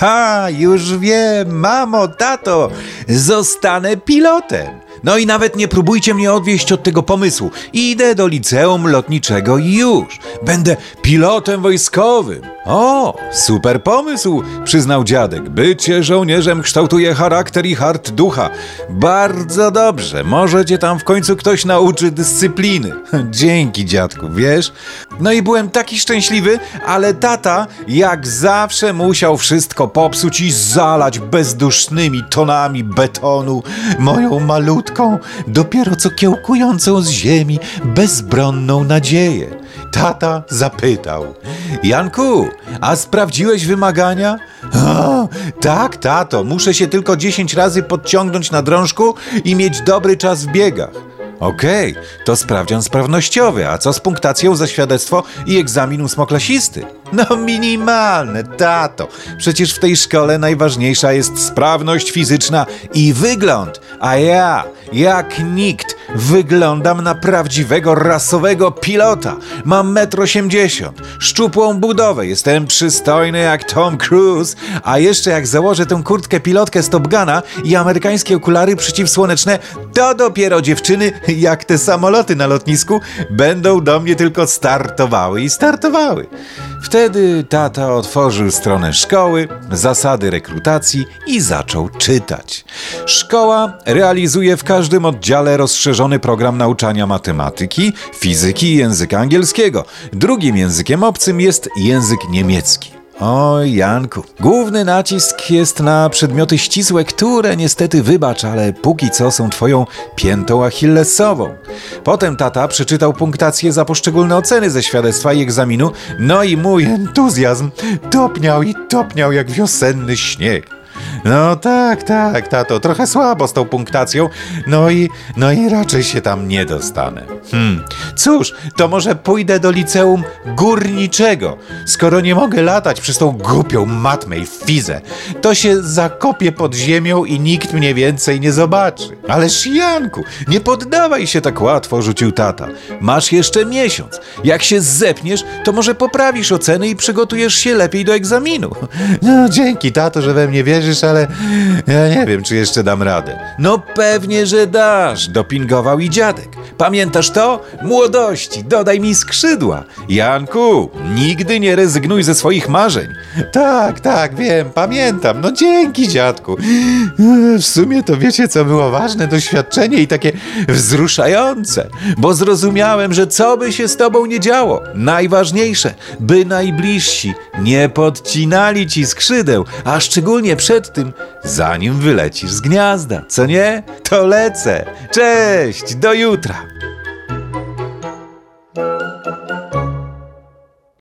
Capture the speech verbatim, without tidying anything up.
Ha, już wiem, mamo, tato, zostanę pilotem. No i nawet nie próbujcie mnie odwieść od tego pomysłu. Idę do liceum lotniczego i już. Będę pilotem wojskowym. O, super pomysł, przyznał dziadek. Bycie żołnierzem kształtuje charakter i hart ducha. Bardzo dobrze, może cię tam w końcu ktoś nauczy dyscypliny. Dzięki, dziadku, wiesz? No i byłem taki szczęśliwy, ale tata jak zawsze musiał wszystko popsuć i zalać bezdusznymi tonami betonu moją malutką, dopiero co kiełkującą z ziemi, bezbronną nadzieję. Tata zapytał: Janku, a sprawdziłeś wymagania? O, tak, tato, muszę się tylko dziesięć razy podciągnąć na drążku i mieć dobry czas w biegach. Okej, okay, to sprawdzian sprawnościowy, a co z punktacją za świadectwo i egzamin ósmoklasisty? No minimalne, tato. Przecież w tej szkole najważniejsza jest sprawność fizyczna i wygląd. A ja, jak nikt, wyglądam na prawdziwego rasowego pilota. Mam metr osiemdziesiąt, szczupłą budowę, jestem przystojny jak Tom Cruise, a jeszcze jak założę tę kurtkę pilotkę z Top Guna i amerykańskie okulary przeciwsłoneczne, to dopiero dziewczyny, jak te samoloty na lotnisku, będą do mnie tylko startowały i startowały. Wtedy tata otworzył stronę szkoły, zasady rekrutacji i zaczął czytać. Szkoła realizuje w każdym oddziale rozszerzony program nauczania matematyki, fizyki i języka angielskiego. Drugim językiem obcym jest język niemiecki. Oj, Janku, główny nacisk jest na przedmioty ścisłe, które niestety, wybacz, ale póki co są twoją piętą achillesową. Potem tata przeczytał punktację za poszczególne oceny ze świadectwa i egzaminu, no i mój entuzjazm topniał i topniał jak wiosenny śnieg. No tak, tak, tato, trochę słabo z tą punktacją, no i, no i raczej się tam nie dostanę. Hmm, cóż, to może pójdę do liceum górniczego. Skoro nie mogę latać przez tą głupią matmę i fizę, to się zakopię pod ziemią i nikt mnie więcej nie zobaczy. Ależ Janku, nie poddawaj się tak łatwo, rzucił tata. Masz jeszcze miesiąc. Jak się zepniesz, to może poprawisz oceny i przygotujesz się lepiej do egzaminu. No dzięki, tato, że we mnie wierzysz, ale ja nie wiem, czy jeszcze dam radę. No pewnie, że dasz, dopingował i dziadek. Pamiętasz to? Młodości, dodaj mi skrzydła. Janku, nigdy nie rezygnuj ze swoich marzeń. Tak, tak, wiem, pamiętam. No dzięki, dziadku. W sumie to wiecie, co było ważne doświadczenie i takie wzruszające, bo zrozumiałem, że co by się z tobą nie działo, najważniejsze, by najbliżsi nie podcinali ci skrzydeł, a szczególnie przed tym, zanim wylecisz z gniazda, co nie? To lecę. Cześć, do jutra.